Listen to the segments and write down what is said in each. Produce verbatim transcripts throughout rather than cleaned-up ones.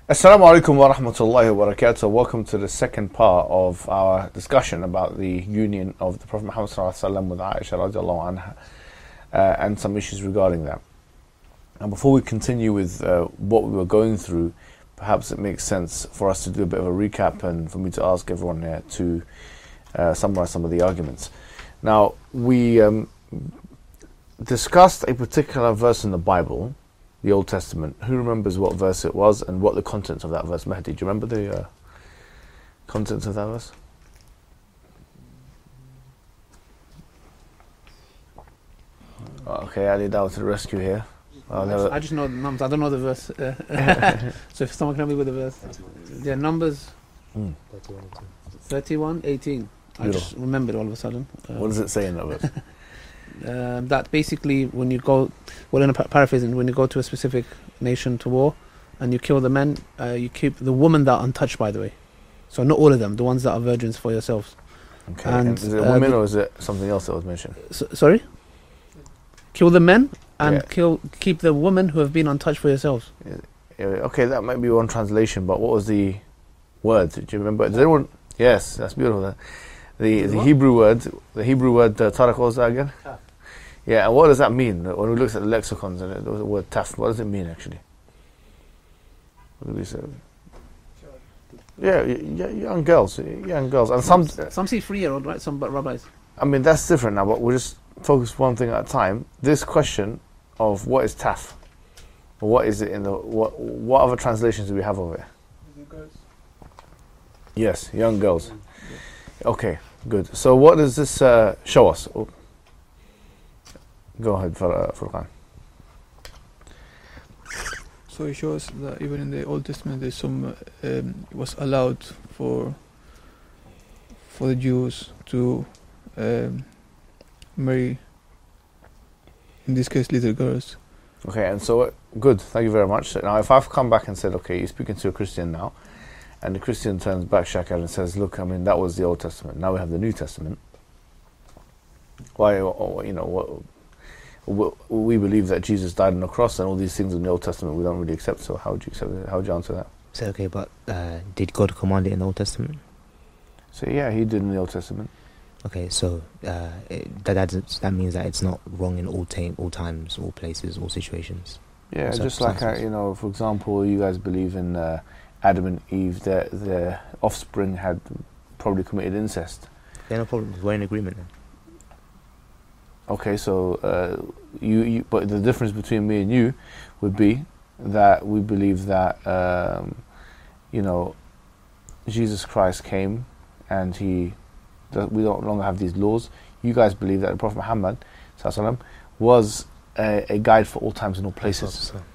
Assalamu alaikum wa rahmatullahi wa barakatuh. Welcome to the second part of our discussion about the union of the Prophet Muhammad sallallahu alaihi wasallam with Aisha radiallahu anha uh, and some issues regarding that. And before we continue with uh, what we were going through, perhaps it makes sense for us to do a bit of a recap and for me to ask everyone here to uh, summarize some of the arguments. Now, we um, discussed a particular verse in the Bible, the Old Testament. Who remembers what verse it was and what the contents of that verse? Mahdi, do you remember the uh, contents of that verse? Okay, Ali Dawah to the rescue here. I just, I just know the numbers. I don't know the verse. Uh, so if someone can help me with the verse, yeah, Numbers mm. thirty-one, eighteen. I Beautiful. just remembered all of a sudden. Uh, what does it say in that verse? Uh, that basically, when you go, well, in a pa- paraphrasing, when you go to a specific nation to war, and you kill the men, uh, you keep the women that are untouched. By the way, so not all of them, the ones that are virgins for yourselves. Okay. And, and is it uh, women or is it something else that was mentioned? So, sorry. Kill the men and yeah. kill keep the women who have been untouched for yourselves. Yeah, yeah, okay, that might be one translation, but what was the word? Do you remember? Does anyone? Yes, that's beautiful. The the Hebrew word, the Hebrew word, uh, Tariq, what was that again? Taf. Yeah, and what does that mean? When we look at the lexicons and it, the word taf, what does it mean actually? What do we say? Yeah, yeah, young girls, young girls, and some some, some say three-year-old, right? Some but rabbis. I mean, that's different now, but we'll just focus one thing at a time. This question of what is taf, or what is it in the what? What other translations do we have of it? Young girls. Yes, young girls. Okay, good. So what does this uh, show us? Oh. Go ahead, Furqan. So it shows that even in the Old Testament, there's some um, it was allowed for for the Jews to um, marry, in this case, little girls. Okay, and so uh, good. Thank you very much. Now, if I've come back and said, okay, you're speaking to a Christian now, and the Christian turns back Shakar and says, look, I mean, that was the Old Testament. Now we have the New Testament. Why, you know, what, we believe that Jesus died on the cross and all these things in the Old Testament we don't really accept. So how would you accept it? How would you answer that? So okay, but uh, did God command it in the Old Testament? So yeah, He did in the Old Testament. Okay, so uh, it, that that that means that it's not wrong in all time, all times, all places, all situations. Yeah, just like uh, you know, for example, you guys believe in uh, Adam and Eve, their their offspring had probably committed incest. Yeah, no problem. We're in agreement then. Okay, so uh, you, you, but the difference between me and you would be that we believe that um, you know, Jesus Christ came and he, that we don't longer have these laws. You guys believe that the Prophet Muhammad sallallahu alaihi wasallam was a, a guide for all times and all places. So, so.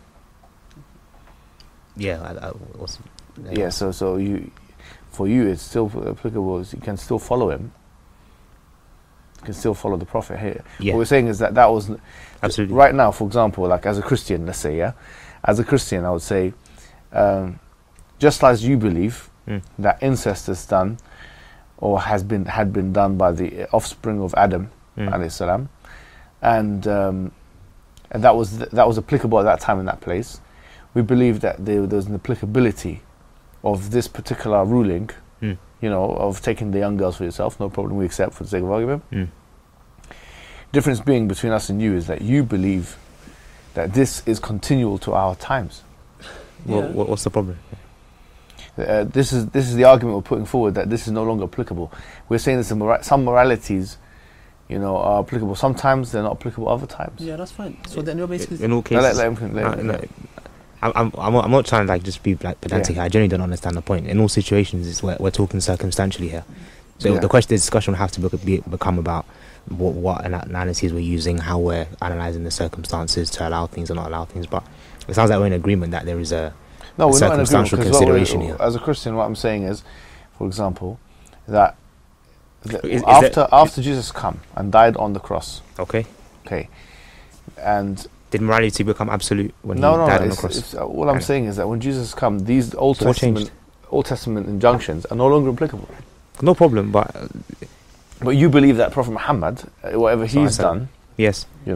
Yeah, I, I was, yeah. yeah. So, so you, for you, it's still applicable. You can still follow him. Can still follow the Prophet here. Yeah. What we're saying is that that was absolutely right now. For example, like as a Christian, let's say, yeah, as a Christian, I would say, um, just as you believe mm. that incest is done, or has been had been done by the offspring of Adam, mm. alayhi salam, and um, and that was th- that was applicable at that time in that place. We believe that there, there was an applicability of this particular ruling. Mm. You know, of taking the young girls for yourself, no problem, we accept for the sake of argument. Mm. Difference being between us and you is that you believe that this is continual to our times. Yeah. What, what's the problem? Uh, this is this is the argument we're putting forward, that this is no longer applicable. We're saying that some, mora- some moralities, you know, are applicable. Sometimes they're not applicable other times. Yeah, that's fine. So then you're basically... In all cases... No, let, let him, let uh, him, no, I'm, I'm, I'm not trying to like just be like pedantic. Yeah. I genuinely don't understand the point. In all situations, it's we're, we're talking circumstantially here. So yeah. the question, the discussion will have to be, be, become about what, what analyses we're using, how we're analysing the circumstances to allow things or not allow things. But it sounds like we're in agreement that there is a, no, a we're circumstantial not in consideration here. As a Christian, what I'm saying is, for example, that, that is, is after that, after Jesus come and died on the cross. Okay. Okay. And did morality become absolute when no, he no, died no, on the cross? It's, uh, all I'm saying is that when Jesus come, these Old so Testament Old Testament injunctions are no longer applicable. No problem, but but you believe that Prophet Muhammad, uh, whatever so he's done, yes, you know,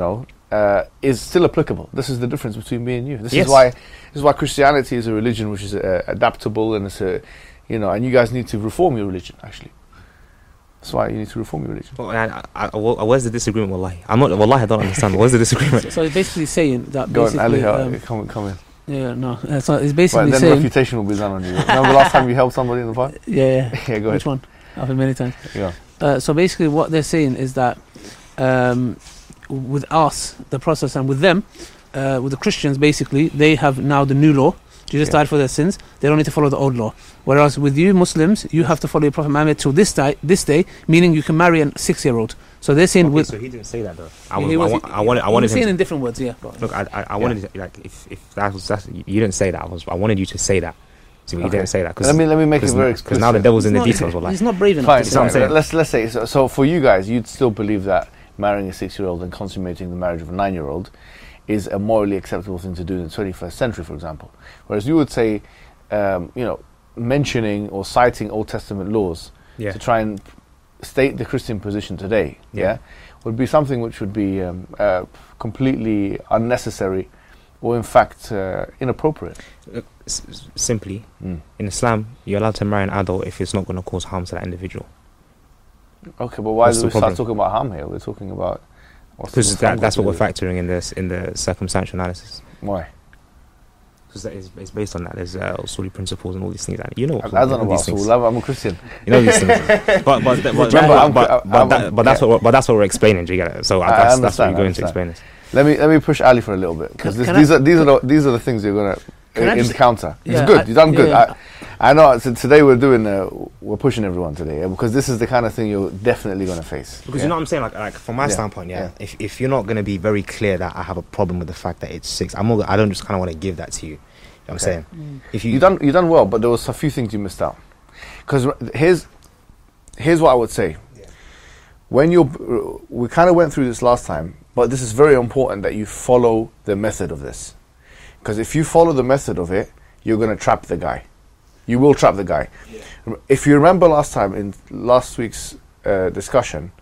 uh, is still applicable. This is the difference between me and you. This Yes. is why this is why Christianity is a religion which is uh, adaptable, and it's a, you know, and you guys need to reform your religion. Actually, that's why you need to reform your religion. Well, I, I, I, where's the disagreement? Wallahi, I'm not. Wallahi, I don't understand. Where's the disagreement? So it's basically saying that Go on, basically. Ali, um, come, come in. yeah, no. Uh, so it's Right, basically then saying. refutation will be done on you. Remember the last time you helped somebody in the fight? Yeah, yeah. Yeah, go Which ahead. one? I've been many times. Yeah. Uh, so basically, what they're saying is that um, with us, the process, and with them, uh, with the Christians, basically, they have now the new law. Jesus Yeah. died for their sins. They don't need to follow the old law. Whereas with you Muslims, you have to follow your Prophet Muhammad till this day. This day, meaning you can marry a six-year-old. So they're saying Okay, with. so he didn't say that though. I, he was, I, was- wa- I wanted. I he wanted was him. saying To, in different words, yeah. but- look, I, I, I wanted to, like if if that was that's you didn't say that. I was. I wanted you to say that. So you Okay. didn't say that Let me let me make it very because explicit. now the devil's in He's the not- details. Wallahi. He's not brave enough. Fine, to say what I'm fine. saying. Let's let's say so, so. For you guys, you'd still believe that marrying a six-year-old and consummating the marriage of a nine-year-old is a morally acceptable thing to do in the twenty-first century, for example. Whereas you would say, um, you know, mentioning or citing Old Testament laws Yeah. to try and state the Christian position today, yeah, Yeah. would be something which would be um, uh, completely unnecessary, or in fact uh, inappropriate. Look, s- s- simply, Mm. in Islam, you're allowed to marry an adult if it's not going to cause harm to that individual. Okay, but why What's do the we start problem? talking about harm here? We're talking about what's Because what's harm that, that's got what to we're do factoring in this in the circumstantial analysis. with- Why? Because that is it's based on that. There's uh, usuli principles and all these things. That you know, I, I don't know all about these things. Saul. I'm a Christian. You know these things. but but but, but, Remember, I'm- but, I'm- but, I'm- that, but that's yeah. what we're, but that's what we're explaining. Do you get it? So I uh, that's, that's what understand, you're I going to understand. explain this. Let me let me push Ali for a little bit because Can- can these I- are these are the, these are the things you're gonna Can uh, I just- encounter. It's Yeah, good. I- You've done good. yeah, I, I know. So today we're doing uh, we're pushing everyone today yeah, because this is the kind of thing you're definitely gonna face. Because yeah? you know what I'm saying, like, like from my Yeah, standpoint, yeah, yeah. If if you're not going to be very clear that I have a problem with the fact that it's six, I'm not. I don't just kind of want to give that to you. You know what I'm Okay. saying? If you You done you done well, but there was a few things you missed out. Because here's here's what I would say. Yeah. When you're, we kind of went through this last time, but this is very important that you follow the method of this. Because if you follow the method of it, you're going to trap the guy. You will trap the guy. Yeah. If you remember last time in last week's uh, discussion,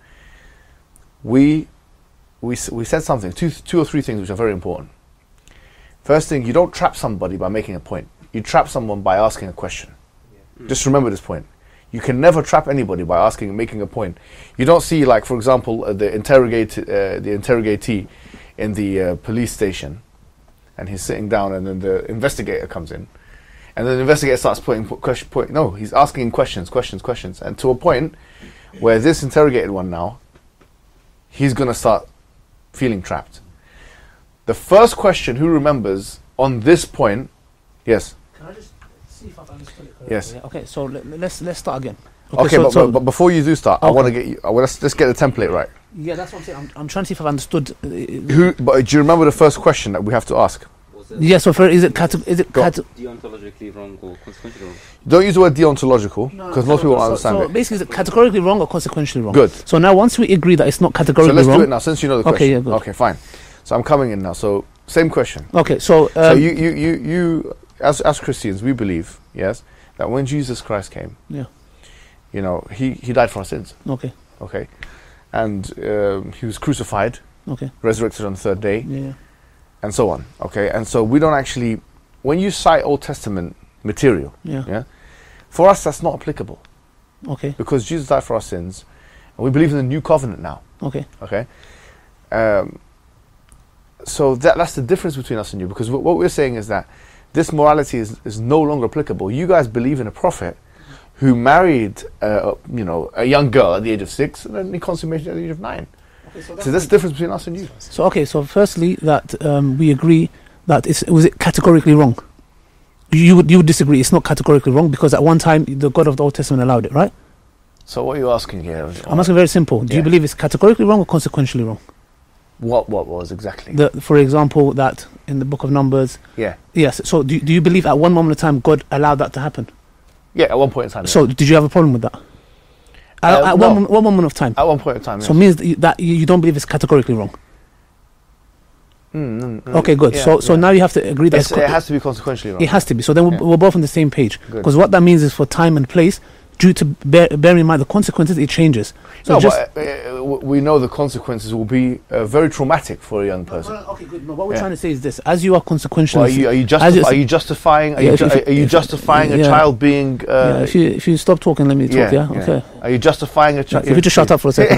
we we s- we said something, two two or three things which are very important. First thing, you don't trap somebody by making a point. You trap someone by asking a question. Just remember this point. You can never trap anybody by asking and making a point. You don't see, like, for example, uh, the interrogate uh, the interrogatee in the uh, police station, and he's sitting down, and then the investigator comes in, and then the investigator starts putting pu- question. Point. No, he's asking questions, questions, questions, and to a point where this interrogated one now, he's gonna start feeling trapped. The first question, who remembers on this point? Yes. Can I just see if I've understood it correctly? Yes. Yeah, okay, so let, let's let's start again. Okay, so, but, so- but, but before you do start, I Okay. want to get you. I want to let's get the template right. yeah, that's what I'm saying. I'm, I'm trying to see if I've understood. Uh, Who? But do you remember the first question that we have to ask? Was it yeah, so for is it cate- is it Go. cate- deontologically wrong or consequentially wrong? Don't use the word deontological No, because most people won't so, understand so it. basically, is it categorically wrong or consequentially wrong? Good. So now, once we agree that it's not So categorically let's wrong. do it now, since you know the Okay, question. yeah, good. Okay, fine. So I'm coming in now. So same question. Okay, so, um, so you, you, you, you, as as Christians, we believe, yes, that when Jesus Christ came, yeah, you know, he he died for our sins. okay, Okay, and um, he was crucified, okay, resurrected on the third day, yeah, and so on. Okay, and so we don't actually, when you cite Old Testament material, yeah, yeah, for us that's not applicable okay, because Jesus died for our sins, and we believe in the new covenant now. okay, Okay, um, so that that's the difference between us and you, because wh- what we're saying is that this morality is, is no longer applicable. You guys believe in a prophet who married, uh, you know, a young girl at the age of six, and then he consummated at the age of nine. So that's the difference between us and you. So okay, so firstly, that um, we agree that it's was it categorically wrong. You would you would disagree? It's not categorically wrong because at one time the God of the Old Testament allowed it, right? So what are you asking here? I'm asking very simple. Do Yeah. you believe it's categorically wrong or consequentially wrong? What what was exactly? The, for example, that in the Book of Numbers, yeah, yes. So do do you believe at one moment in time God allowed that to happen? yeah. At one point in time. yeah. So did you have a problem with that? At, Uh, at no. one, mom- one moment of time. at one point in time. So yes. means that you, that you you don't believe it's categorically wrong. Mm, mm, mm. Okay, good. Yeah, so so yeah. now you have to agree that It's- it's co- it has to be consequentially wrong. it has to be. So then we're, Yeah. we're both on the same page. Good. Because what that means is for time and place, due to bear, bear in mind the consequences, it changes. So no, just but uh, uh, w- we know the consequences will be uh, very traumatic for a young person. okay, good. No, what we're Yeah. trying to say is this: as you are consequentially, Well, are you are you, as justi- you- are you justifying are Yeah, you, if ju- you- are you if- justifying a yeah. child being uh, yeah, if you if you stop talking, let me talk. Yeah, okay. Are you justifying a Yeah, child? if you just shut up for a second.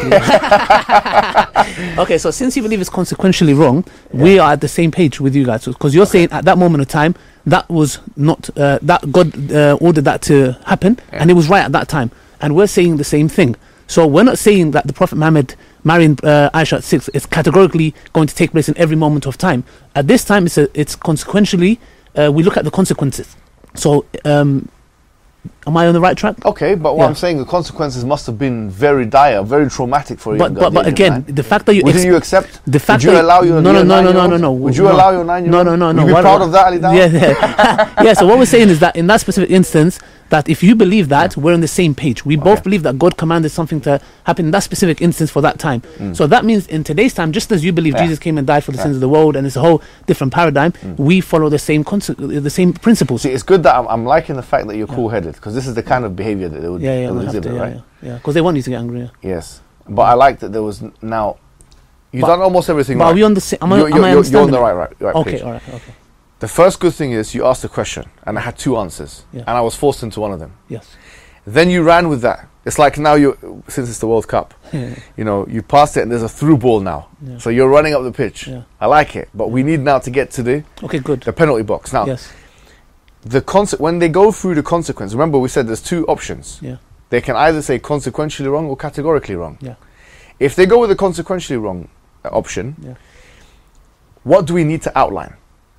please. Okay, so since you believe it's consequentially wrong, we are at the same page with you guys because you're saying at that moment of time that was not uh, that God uh, ordered that to happen, Yeah. and it was right at that time, and we're saying the same thing. So we're not saying that the Prophet Muhammad marrying uh, Aisha at six is categorically going to take place in every moment of time. At this time, it's a, it's consequentially uh, we look at the consequences. So, um, am I on the right track? Okay, but what Yeah. I'm saying, the consequences must have been very dire, very traumatic for a But young girl but, at but the age of again, nine. the fact that you Would ex- you accept? the fact Would you that allow your, no, your no, no, no, no, nine-year-old? no, no. Would you no. allow your nine-year-old? No, no, no, no. Would you be What- proud what- of that, Ali Dawah? Yeah, yeah. yeah. So what we're saying is that in that specific instance, that if you believe that, we're on the same page. We both Okay. believe that God commanded something to happen in that specific instance for that time. Mm. So that means in today's time, just as you believe Yeah. Jesus came and died for the Yeah. sins of the world, and it's a whole different paradigm, Mm. we follow the same conce- the same principles. See, it's good that I'm, I'm liking the fact that you're cool-headed, because this is the kind of behavior that they would, Yeah, yeah, they would we have exhibit, to, yeah, right? yeah, yeah. Because they want you to get angry. Yeah. Yes, but I like that there was n- now. You've But- done almost everything But right. are we on the same? Am I, you're, am you're, I you're, you're on understanding the it? right, right, right Okay, page. all right, okay, The first good thing is you asked a question, and I had two answers, Yeah. and I was forced into one of them. yes. Then you ran with that. It's like now you, since it's the World Cup, you know, you passed it and there's a through ball now. Yeah. So you're running up the pitch. Yeah. I like it, but we need now to get to the, Okay, good. the penalty box. Now, Yes. the conse- when they go through the consequence, remember we said there's two options. Yeah. They can either say consequentially wrong or categorically wrong. Yeah. If they go with the consequentially wrong uh, option, Yeah. what do we need to outline?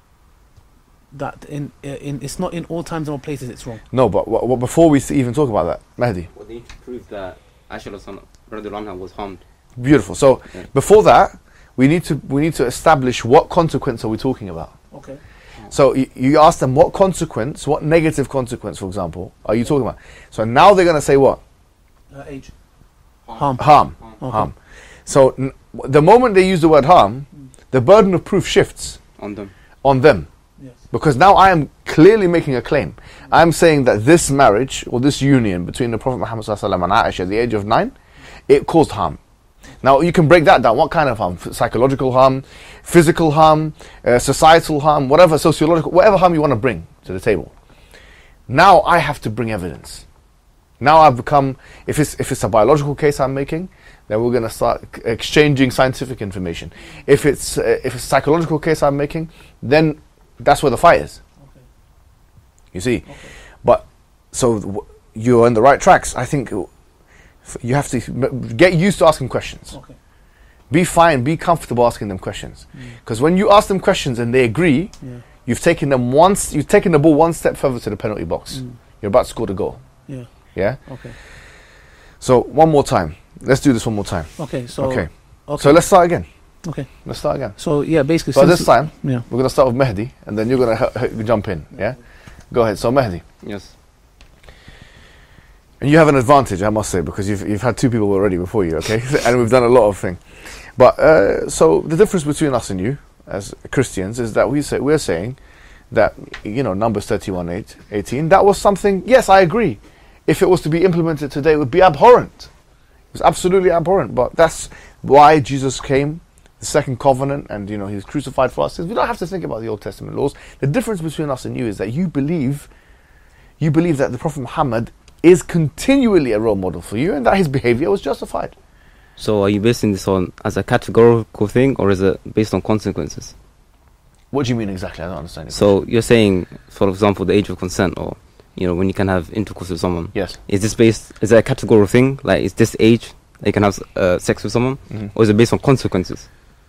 That in uh, in it's not in all times and all places. It's wrong. No, but wh- wh- before we s- even talk about that, Mahdi, Well, they need to prove that Aisha radiallahu anha was harmed. beautiful. So Yeah. before that, we need to we need to establish what consequence are we talking about. Okay. So you, you ask them what consequence, what negative consequence, for example, are you talking about? So now they're going to say what? Uh, age. Harm. Harm. Okay. Harm. So n- w- the moment they use the word harm, the burden of proof shifts On them. on them. Yes. Because now I am clearly making a claim. I'm saying that this marriage or this union between the Prophet Muhammad sallallahu alaihi wasallam and Aisha at the age of nine, it caused harm. Now you can break that down. What kind of harm? F- Psychological harm, physical harm, uh, societal harm, whatever, sociological, whatever harm you want to bring to the table. Now I have to bring evidence. Now I've become, if it's if it's a biological case I'm making, then we're going to start c- exchanging scientific information. If it's uh, if it's a psychological case I'm making, then that's where the fight is. Okay. You see, Okay. but so w- you're on the right tracks. I think uh, f- you have to m- get used to asking questions. Okay. Be fine, be comfortable asking them questions. Mm. Because when you ask them questions and they agree, Yeah. you've taken them once. You've taken the ball one step further to the penalty box. Mm. You're about to score the goal. Yeah. Yeah. Okay. So one more time. Let's do this one more time. Okay. So. okay. Okay. So let's start again. Okay. Let's start again. So yeah, basically. So since- this time Yeah. we're gonna start with Mehdi, and then you're gonna h- h- jump in. Yeah. Go ahead. So Mehdi, Yes. and you have an advantage, I must say, because you've you've had two people already before you. Okay, and we've done a lot of things. But uh, so the difference between us and you as Christians is that we say we're saying that, you know, Numbers thirty-one, eight, eighteen, that was something. Yes, I agree. If it was to be implemented today, it would be abhorrent. It was absolutely abhorrent. But that's why Jesus came, the second covenant, and you know He was crucified for us. We don't have to think about the Old Testament laws. The difference between us and you is that you believe, you believe that the Prophet Muhammad is continually a role model for you, and that his behavior was justified. So are you basing this on as a categorical thing, or is it based on consequences? What do you mean exactly? I don't understand. your So you're saying, for example, the age of consent, or you know, when you can have intercourse with someone. question. Is this based? Is it a categorical thing? Like, is this age that you can have uh, sex with someone, yes. Mhm. or is it based on consequences?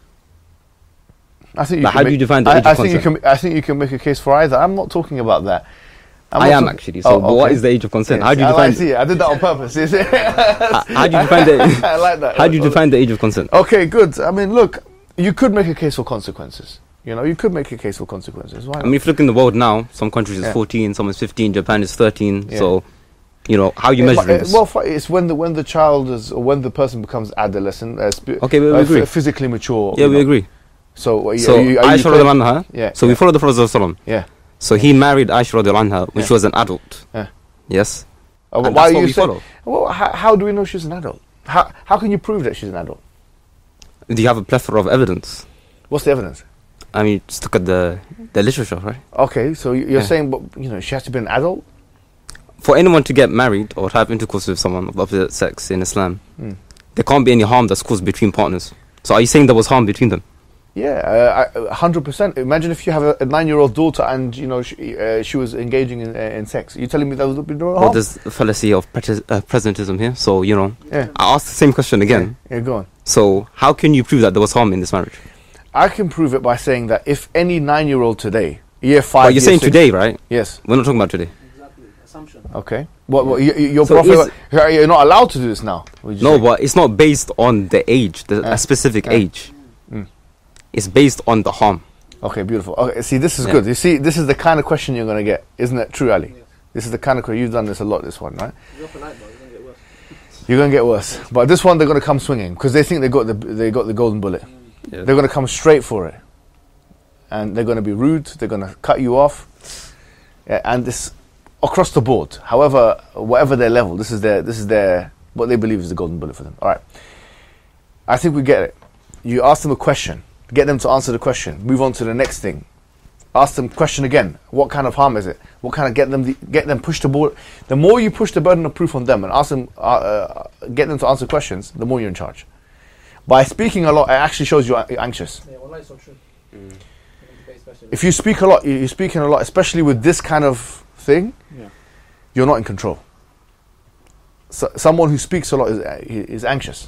I think you But can how do make- you define the I, age I of think you consent? can. I think you can make a case for either. I'm not talking about that. I'm I not am talk- actually. So, Oh, but what okay. is the age of consent? Yes, How do you I define? like- see, I did that on purpose. You see? how, how do you define the? I like that. How do you define the age of consent? Okay, good. I mean, look, you could make a case for consequences. You know, you could make a case for consequences. Why I not? mean, if you look in the world now, some countries is Yeah. fourteen, some is fifteen, Japan is thirteen. Yeah. So, you know, how are you Yeah, measuring but, uh, this? well, fi- it's when the when the child is, or when the person becomes adolescent, uh, sp- Okay, we- we uh, agree. f- physically mature. yeah, you we know. agree. So, are you, So, are you, are you Aisha playing- radiallahu anha. Yeah. So yeah, we follow the Prophet sallallahu alaihi wasallam. yeah. So he married Aisha radiallahu anha when Yeah. she was an adult. Yeah. Yes. Uh, And why that's are what you we saying? follow. Well, how, how do we know she's an adult? How how can you prove that she's an adult? Do you have a plethora of evidence? What's the evidence? I mean, just look at the the literature, right? Okay, so you- you're Yeah. saying, but you know, she has to be an adult. For anyone to get married or have intercourse with someone of the opposite sex in Islam, Mm. there can't be any harm that's caused between partners. So are you saying there was harm between them? Yeah, a hundred percent. Imagine if you have a, a nine-year-old daughter and you know she, uh, she was engaging in, uh, in sex. You're telling me that would be no Well, harm? there's a fallacy of pre- uh, presentism here. So, you know, Yeah. I asked the same question again. Yeah, yeah, go on. So how can you prove that there was harm in this marriage? I can prove it by saying that if any nine-year-old today, year five, But you're year saying six- today, right? Yes. We're not talking about today. Exactly. Assumption. Okay. What? what you, you- your So prophet? You're not allowed to do this now. would you No, say? but it's not based on the age, the, Yeah. a specific Yeah. age. Mm. It's based on the harm. Okay, beautiful. Okay, see, this is Yeah. good. You see, this is the kind of question you're going to get, isn't it? True, Ali. Yes. This is the kind of question you've done this a lot. This one, right? You're polite, but you're gonna get worse. You're going to get worse. But this one, they're going to come swinging because they think they got the they got the golden bullet. Yeah. They're going to come straight for it, and they're going to be rude. They're going to cut you off, yeah, and this across the board. However, whatever their level, this is their this is their what they believe is the golden bullet for them. All right, I think we get it. You ask them a question, get them to answer the question. Move on to the next thing. Ask them question again. What kind of harm is it? What kind of get them the, get them push the board? The more you push the burden of proof on them and ask them, uh, uh, get them to answer questions, the more you're in charge. By speaking a lot, it actually shows you're a- anxious. Yeah, well, that's so true. If you speak a lot, you- you're speaking a lot, especially with this kind of thing, Yeah. you're not in control. So, someone who speaks a lot is, uh, is anxious.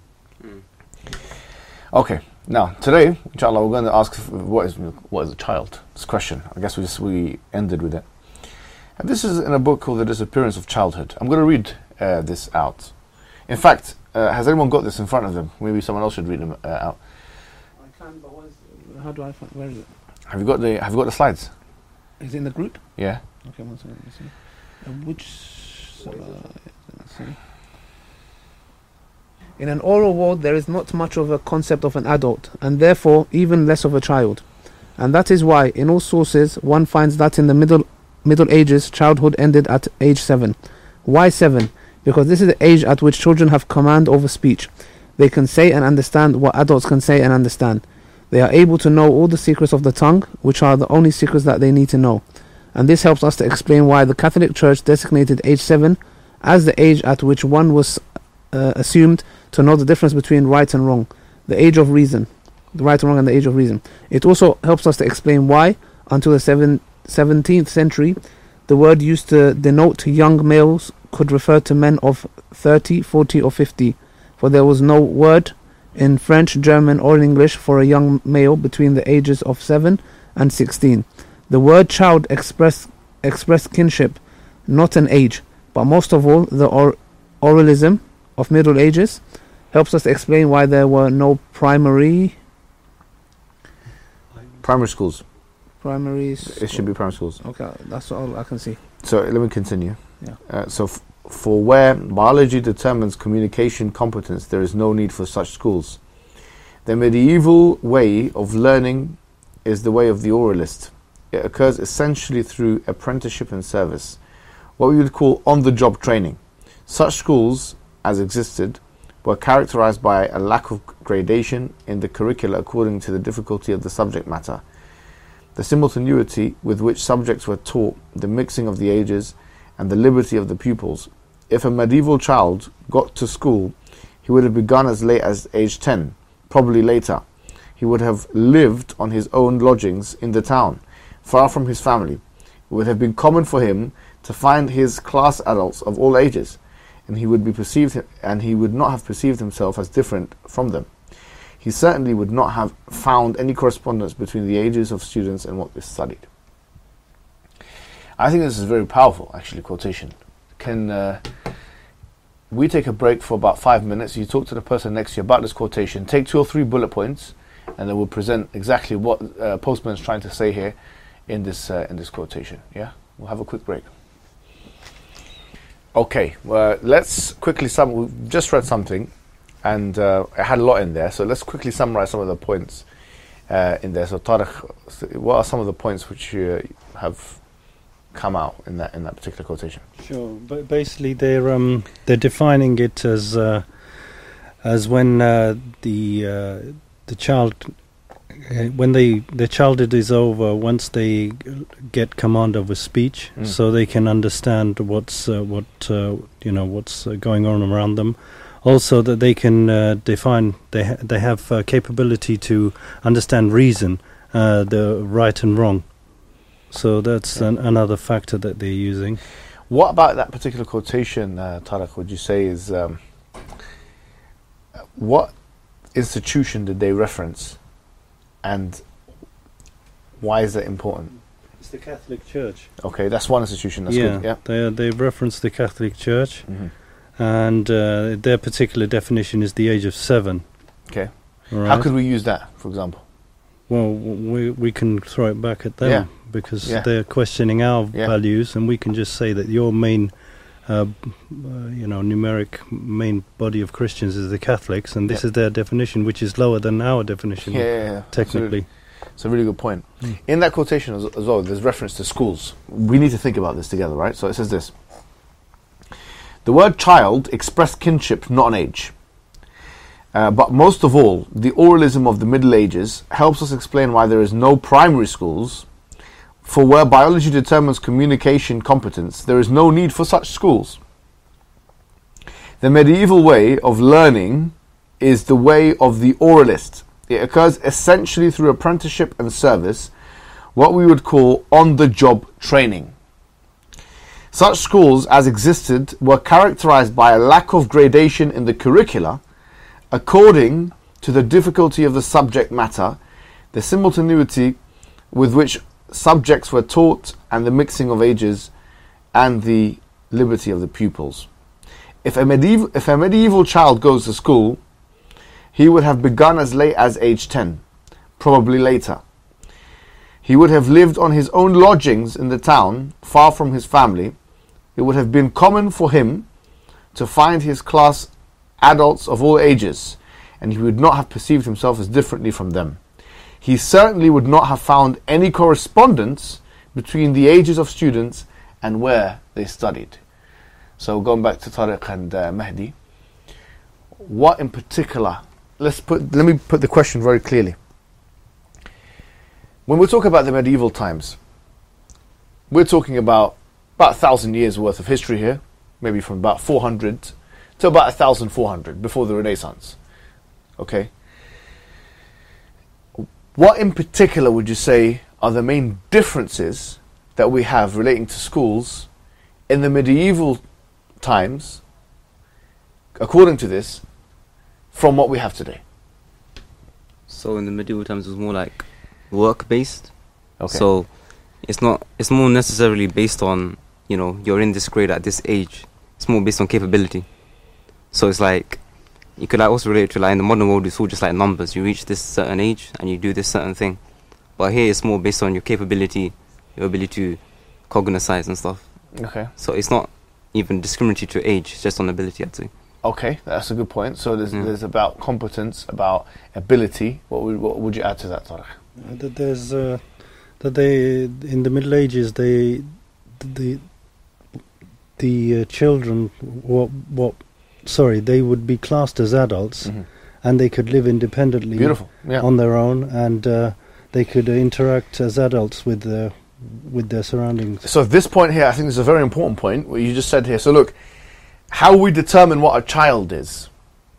Okay, now today, inshallah, we're going to ask f- what is what is a child? This question. I guess we just we ended with it. And this is in a book called The Disappearance of Childhood. I'm going to read uh, this out. In fact, uh, has anyone got this in front of them? Maybe someone else should read them uh, out. I can, but what is, how do I find? Where is it? Have you got the Have you got the slides? Is it in the group? Yeah. Okay, one second. Let's see. Uh, which? Uh, let's see. In an oral world, there is not much of a concept of an adult, and therefore even less of a child. And that is why, in all sources, one finds that in the middle Middle Ages, childhood ended at age seven. Why seven? Because this is the age at which children have command over speech. They can say and understand what adults can say and understand. They are able to know all the secrets of the tongue, which are the only secrets that they need to know. And this helps us to explain why the Catholic Church designated age seven as the age at which one was uh, assumed to know the difference between right and wrong, the age of reason, the right and wrong and the age of reason. It also helps us to explain why, until the seven, seventeenth century, the word used to denote young males could refer to men of thirty, forty or fifty, for there was no word in French, German or in English for a young male between the ages of seven and sixteen. The word child express, express kinship, not an age, but most of all, the or, oralism of Middle Ages helps us explain why there were no primary Primary schools. primaries. It should be primary schools. Okay, that's all I can see. So let me continue. Yeah. Uh, so f- for where biology determines communication competence, there is no need for such schools. The medieval way of learning is the way of the oralist. It occurs essentially through apprenticeship and service, what we would call on-the-job training. Such schools, as existed, were characterized by a lack of gradation in the curricula according to the difficulty of the subject matter, the simultaneity with which subjects were taught, the mixing of the ages, and the liberty of the pupils. If a medieval child got to school, he would have begun as late as age ten, probably later. He would have lived on his own lodgings in the town, far from his family. It would have been common for him to find his class adults of all ages, and he would be perceived, and he would not have perceived himself as different from them. He certainly would not have found any correspondence between the ages of students and what they studied. I think this is very powerful, actually, quotation. Can uh, we take a break for about five minutes? You talk to the person next to you about this quotation, take two or three bullet points, and then we'll present exactly what uh, Postman is trying to say here in this uh, in this quotation. Yeah, we'll have a quick break. Okay, well, let's quickly sum. We've just read something, and uh, it had a lot in there. So let's quickly summarize some of the points uh, in there. So Tariq, what are some of the points which you have come out in that in that particular quotation? Sure, but basically they're um, they're defining it as uh, as when uh, the uh, the child uh, when they the childhood is over, once they get command of a speech, Mm. so they can understand what's uh, what uh, you know what's uh, going on around them. Also, that they can uh, define they ha- they have uh, capability to understand reason, uh, the right and wrong. So that's Yeah. an, another factor that they're using. What about that particular quotation, uh, Tariq, would you say is... Um, what institution did they reference, and why is that important? It's the Catholic Church. Okay, that's one institution. That's yeah, good. Yeah. they they reference the Catholic Church, Mhm. and uh, their particular definition is the age of seven. Okay. Right? How could we use that, for example? well, w- we we can throw it back at them Yeah. because Yeah. they're questioning our Yeah. values, and we can just say that your main, uh, b- uh, you know, numeric main body of Christians is the Catholics, and this Yeah. is their definition, which is lower than our definition, Yeah, yeah, yeah. technically. Absolutely. It's a really good point. Mm. In that quotation as, as well, there's reference to schools. We need to think about this together, right? So it says this. The word child expressed kinship, not an age. Uh, but most of all, the oralism of the Middle Ages helps us explain why there is no primary schools, for where biology determines communication competence, there is no need for such schools. The medieval way of learning is the way of the oralist. It occurs essentially through apprenticeship and service, what we would call on-the-job training. Such schools as existed were characterized by a lack of gradation in the curricula, according to the difficulty of the subject matter, the simultaneity with which subjects were taught, and the mixing of ages, and the liberty of the pupils. If a medieval, if a medieval child goes to school, he would have begun as late as age ten, probably later. He would have lived on his own lodgings in the town, far from his family. It would have been common for him to find his class adults of all ages, and he would not have perceived himself as differently from them. He certainly would not have found any correspondence between the ages of students and where they studied. So going back to Tariq and uh, Mahdi, what in particular, let's put, let me put the question very clearly. When we talk about the medieval times, we're talking about about a thousand years worth of history here, maybe from about four hundred to about one thousand four hundred, before the Renaissance. Okay? What in particular would you say are the main differences that we have relating to schools in the medieval times, according to this, from what we have today? So in the medieval times, it was more like work-based. Okay. So it's not. It's more necessarily based on, you know, you're in this grade at this age. It's more based on capability. So it's like, you could like also relate to like in the modern world, it's all just like numbers. You reach this certain age and you do this certain thing. But here it's more based on your capability, your ability to cognize and stuff. Okay. So it's not even discriminatory to age, it's just on ability, I'd say. Okay, that's a good point. So there's Yeah. there's about competence, about ability. What would what would you add to that, Tariq? Uh, that there's uh, that they in the Middle Ages they the the uh, children what what sorry they would be classed as adults, Mhm. and they could live independently Beautiful. Yeah. on their own, and uh, they could uh, interact as adults with the with their surroundings. So this point here, I think, is a very important point. What you just said here. So look, how we determine what a child is,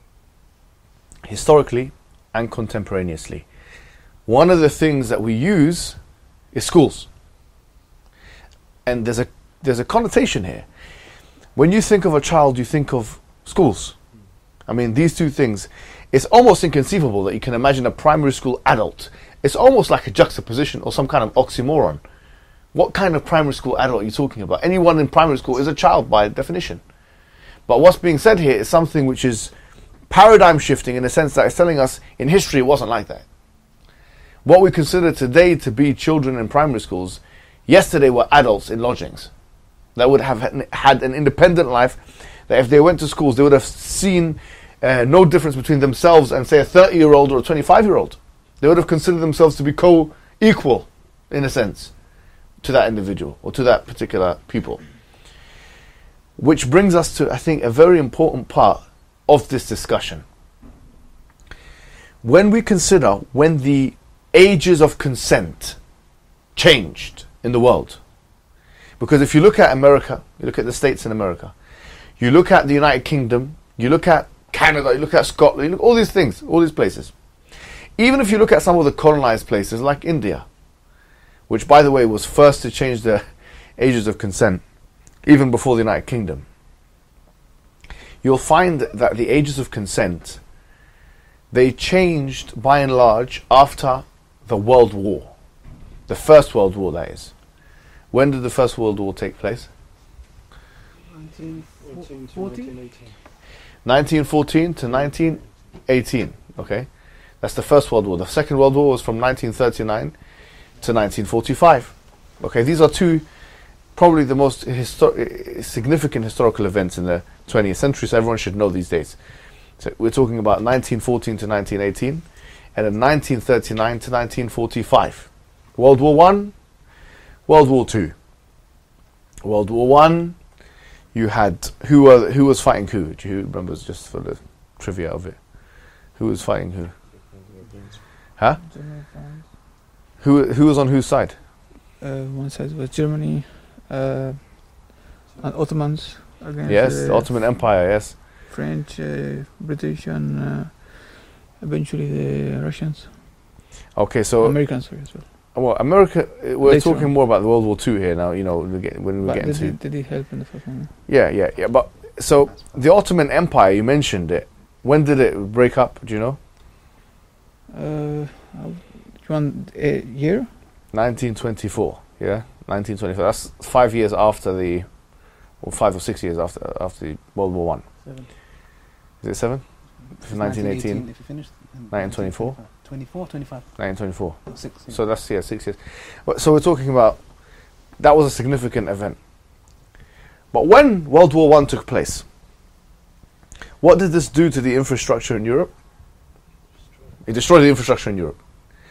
historically and contemporaneously. One of the things that we use is schools, and there's a there's a connotation here. When you think of a child, you think of schools. I mean, these two things. It's almost inconceivable that you can imagine a primary school adult. It's almost like a juxtaposition or some kind of oxymoron. What kind of primary school adult are you talking about? Anyone in primary school is a child by definition. But what's being said here is something which is paradigm shifting, in the sense that it's telling us in history it wasn't like that. What we consider today to be children in primary schools, yesterday were adults in lodgings that would have had an independent life, that if they went to schools they would have seen uh, no difference between themselves and, say, a thirty year old or a twenty-five year old. They would have considered themselves to be co-equal, in a sense, to that individual or to that particular people. Which brings us to, I think, a very important part of this discussion. When we consider when the ages of consent changed in the world, because if you look at America, you look at the States in America, you look at the United Kingdom, you look at Canada, you look at Scotland, you look at all these things, all these places. Even if you look at some of the colonized places like India, which by the way was first to change the ages of consent, even before the United Kingdom, you'll find that the ages of consent, they changed by and large after the World War. The First World War, that is. When did the First World War take place? nineteen fourteen nineteen fourteen to nineteen eighteen, okay? That's the First World War. The Second World War was from nineteen thirty-nine to nineteen forty-five. Okay, these are two, probably the most histo- significant historical events in the twentieth century, so everyone should know these dates. So we're talking about nineteen fourteen to nineteen eighteen, and then nineteen thirty-nine to nineteen forty-five. World War One, World War Two. World War One, you had who were who was fighting who? Do you remember? Just for the trivia of it, who was fighting who? Huh? Who who was on whose side? Uh, one side was Germany uh, and Ottomans against Yes, the the Ottoman Empire. Yes. French, uh, British, and uh, eventually the Russians. Okay, so Americans, sorry, as well. well, America. uh, We're Later talking on. more about the World War Two here now. You know, we get, when we But get did, into it, did it help in the first one? yeah, yeah, yeah. But so the Ottoman Empire, you mentioned it. When did it break up? Do you know? Uh, uh, you want a year? nineteen twenty-four. Yeah, nineteen twenty-four. That's five years after the, or five or six years after after the World War One. Seven. Is it seven? It's nineteen eighteen. If you finished. nineteen twenty-four. twenty-four, twenty-five. nineteen twenty-four. Oh, six. Yeah. So that's yeah, six years. But- So we're talking about that was a significant event. But when World War One took place, what did this do to the infrastructure in Europe? It destroyed the infrastructure in Europe.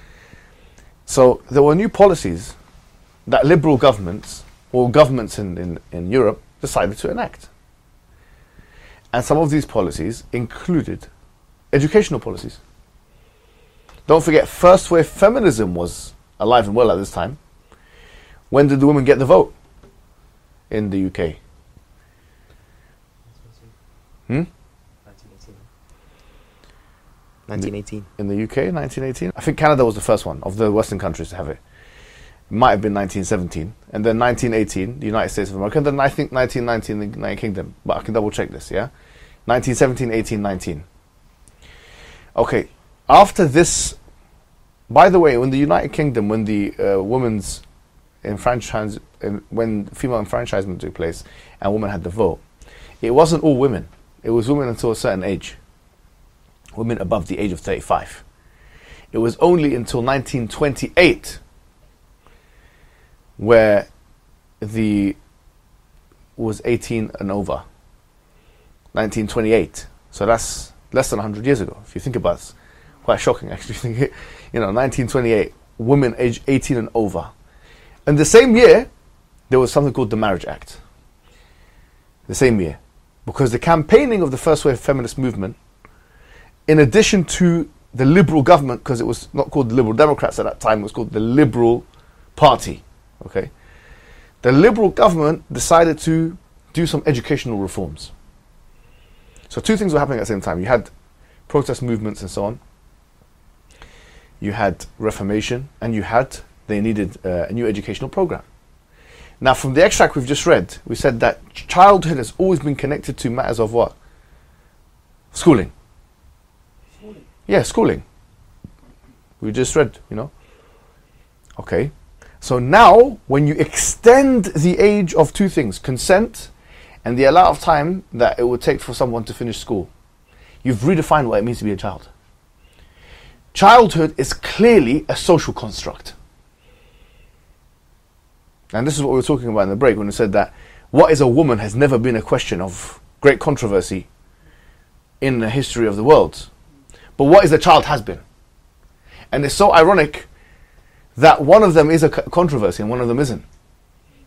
So there were new policies that liberal governments or governments in, in, in Europe decided to enact. And some of these policies included educational policies. Don't forget, first wave feminism was alive and well at this time. When did the women get the vote in the U K? Hmm? nineteen eighteen. In the U K, nineteen eighteen? I think Canada was the first one of the Western countries to have it. It might have been nineteen seventeen. And then nineteen eighteen, the United States of America. And then I think nineteen nineteen, the United Kingdom. But I can double check this, yeah? nineteen seventeen, eighteen, nineteen. Okay, after this, by the way, when the United Kingdom, when the uh, women's enfranchise, uh, when female enfranchisement took place and women had the vote, it wasn't all women. It was women until a certain age. Women above the age of thirty-five. It was only until nineteen twenty-eight where the was eighteen and over. nineteen twenty-eight. So that's less than one hundred years ago. If you think about it, it's quite shocking actually. You know, nineteen twenty-eight, women age eighteen and over. And the same year, there was something called the Marriage Act. The same year. Because the campaigning of the first wave feminist movement, in addition to the liberal government, because it was not called the Liberal Democrats at that time, it was called the Liberal Party. Okay, the Liberal government decided to do some educational reforms. So two things were happening at the same time. You had protest movements and so on. You had Reformation, and you had they needed uh, a new educational program. Now, from the extract we've just read, we said that childhood has always been connected to matters of what? Schooling. Schooling. Yeah, schooling. We just read, you know. Okay. So now, when you extend the age of two things, consent and the amount of time that it would take for someone to finish school, you've redefined what it means to be a child. Childhood is clearly a social construct. And this is what we were talking about in the break when we said that what is a woman has never been a question of great controversy in the history of the world. But what is a child has been. And it's so ironic that one of them is a controversy and one of them isn't.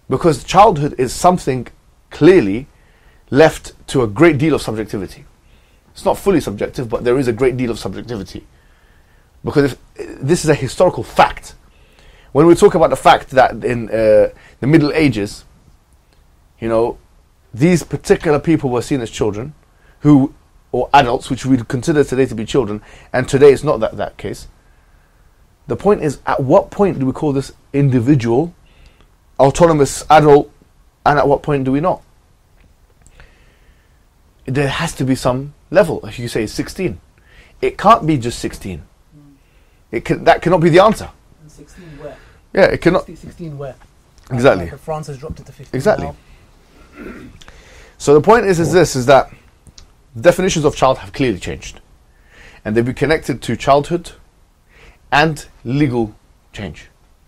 Because childhood is something clearly left to a great deal of subjectivity. It's not fully subjective, but there is a great deal of subjectivity. Because if, this is a historical fact. When we talk about the fact that in uh, the Middle Ages, you know, these particular people were seen as children, who, or adults, which we consider today to be children, and today it's not that, that case. The point is, at what point do we call this individual, autonomous adult, and at what point do we not? There has to be some level. If you say sixteen, it can't be just sixteen. It can, that cannot be the answer. And sixteen where? Yeah, it cannot. sixteen where? Exactly. Like France has dropped it to fifteen. Exactly. Now. So the point is, is this, is that definitions of child have clearly changed. And they've been connected to childhood and legal change.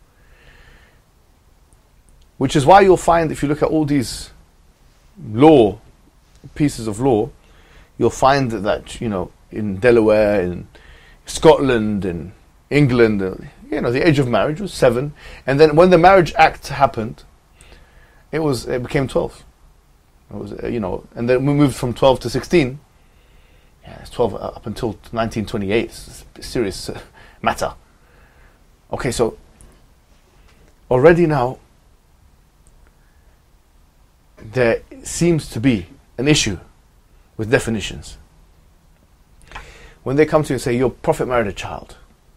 Which is why you'll find, if you look at all these law, pieces of law, you'll find that, you know, in Delaware, in Scotland, in England, uh, you know, the age of marriage was seven. And then when the Marriage Act happened, it was, it became twelve. It was, uh, you know, and then we moved from twelve to sixteen. Yeah, it's twelve up until nineteen twenty-eight. It's a serious uh, matter. Okay, so already now there seems to be an issue with definitions. When they come to you and say, your Prophet married a child,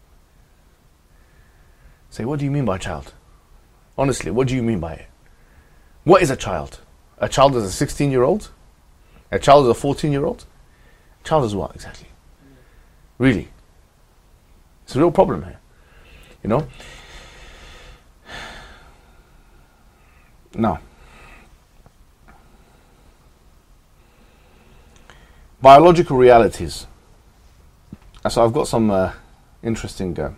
say, what do you mean by child? Honestly, what do you mean by it? What is a child? A child is a sixteen-year-old? A child is a fourteen-year-old? A child is what exactly? Really? It's a real problem here. You know? Now, biological realities. So I've got some uh, interesting uh,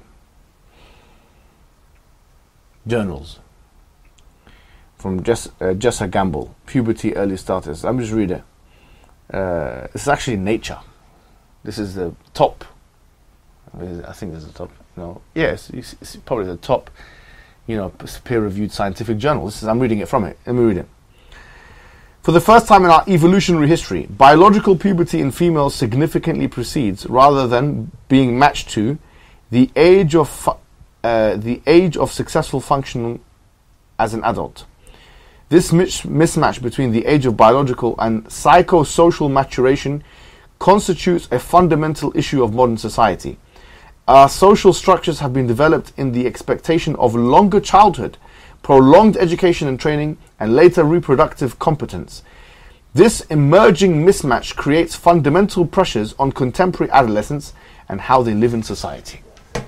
journals from Jess, uh, Jessa Gamble, Puberty Early Starters. I'm just read it. Uh, it's actually Nature. This is the top. I think this is the top. No, yes, it's, it's probably the top. You know, peer-reviewed scientific journal. This is, I'm reading it from it. Let me read it. For the first time in our evolutionary history, biological puberty in females significantly precedes, rather than being matched to, the age of fu- uh, the age of successful function as an adult. This mis- mismatch between the age of biological and psychosocial maturation constitutes a fundamental issue of modern society. Our social structures have been developed in the expectation of longer childhood, prolonged education and training, and later reproductive competence. This emerging mismatch creates fundamental pressures on contemporary adolescents and how they live in society.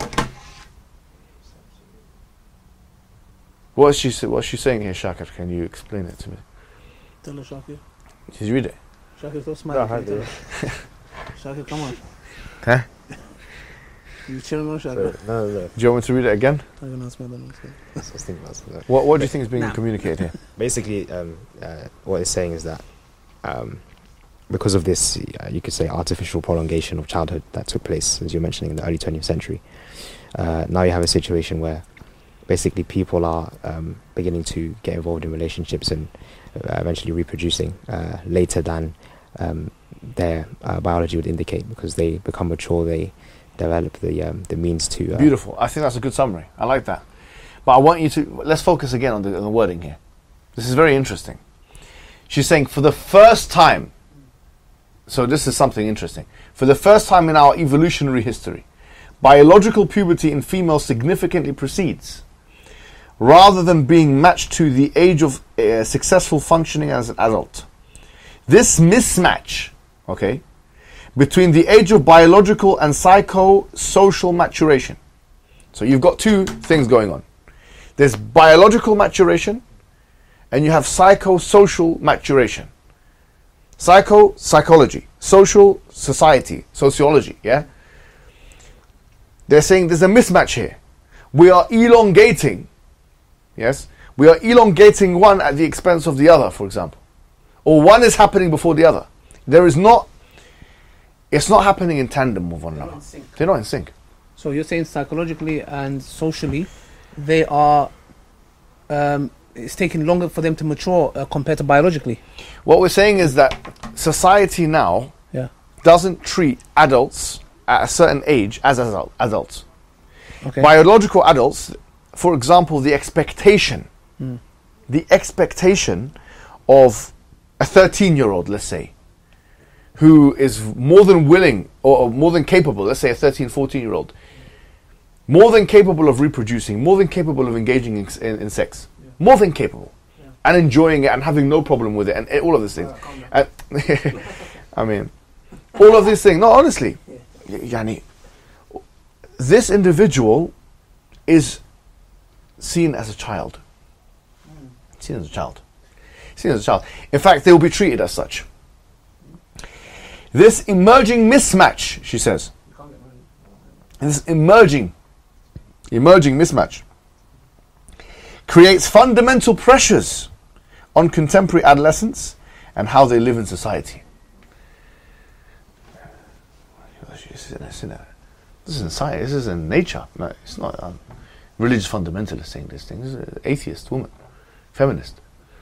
What is she, what is she saying here, Shakir? Can you explain it to me? Tell her, Shakir. Did you read it? Shakir, stop smiling. No, I did. Shakir, come on. Huh? You chilling on Shakir? No, no, no. Do you want me to read it again? I'm going to ask my dad. That's what I was thinking about something. What, what do you think is being Nah. communicated here? Basically, um, uh, what it's saying is that um, because of this, uh, you could say, artificial prolongation of childhood that took place, as you're mentioning, in the early twentieth century, uh, now you have a situation where basically people are um, beginning to get involved in relationships and uh, eventually reproducing uh, later than um, their uh, biology would indicate, because they become mature, they develop the um, the means to... Uh, Beautiful. I think that's a good summary. I like that. But I want you to... Let's focus again on the, on the wording here. This is very interesting. She's saying, for the first time... So this is something interesting. For the first time in our evolutionary history, biological puberty in females significantly precedes, rather than being matched to the age of uh, successful functioning as an adult. This mismatch, okay, between the age of biological and psychosocial maturation. So you've got two things going on. There's biological maturation and you have psychosocial maturation. Psycho, psychology. Social, society, sociology, yeah? They're saying there's a mismatch here. We are elongating, yes? We are elongating one at the expense of the other, for example. Or one is happening before the other. There is not, it's not happening in tandem with one They're another. not in sync. They're not in sync. So you're saying psychologically and socially, they are um, it's taking longer for them to mature uh, compared to biologically. What we're saying is that society now Yeah. doesn't treat adults at a certain age as adult, adults. Okay. Biological adults, for example, the expectation, Mm. the expectation of a thirteen-year-old, let's say, who is more than willing or, or more than capable, let's say a thirteen, fourteen-year-old, more than capable of reproducing, more than capable of engaging in, in, in sex, more than capable, and enjoying it and having no problem with it, and, and all of these things. And I mean, all of these things. No, honestly, y- Yani, this individual is seen as a child. Seen as a child. Seen as a child. In fact, they will be treated as such. This emerging mismatch, she says, this emerging, emerging mismatch creates fundamental pressures on contemporary adolescents and how they live in society. This is in science, this is in nature. No, it's not a religious fundamentalist saying this thing. This is an atheist woman, feminist.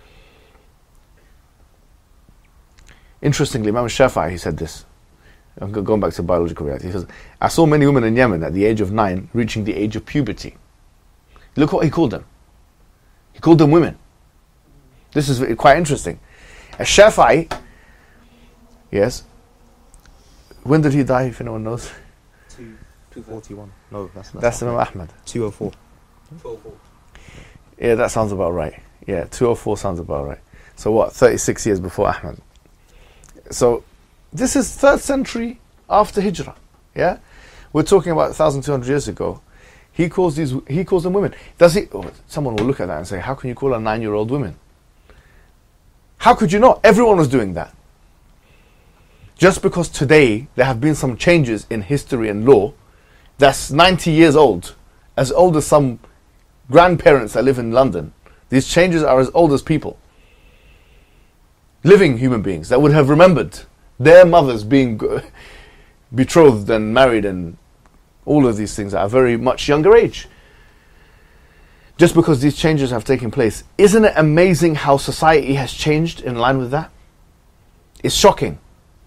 Interestingly, Imam Shafi'i, he said this. I'm go- going back to biological reality. He says, I saw many women in Yemen at the age of nine reaching the age of puberty. Look what he called them. He called them women. This is quite interesting. A Shafi'i, yes. When did he die, if anyone knows? two forty-one. No, that's not. That's Imam Ahmad. two oh four. Yeah, that sounds about right. Yeah, two oh four sounds about right. So what, thirty-six years before Ahmad. So this is third century after Hijrah. Yeah? We're talking about one thousand two hundred years ago. He calls these he calls them women. Does he oh, someone will look at that and say, how can you call a nine-year-old women? How could you not? Everyone was doing that. Just because today there have been some changes in history and law that's ninety years old, as old as some grandparents that live in London. These changes are as old as people. Living human beings that would have remembered their mothers being g- betrothed and married and all of these things at a very much younger age. Just because these changes have taken place. Isn't it amazing how society has changed in line with that? It's shocking.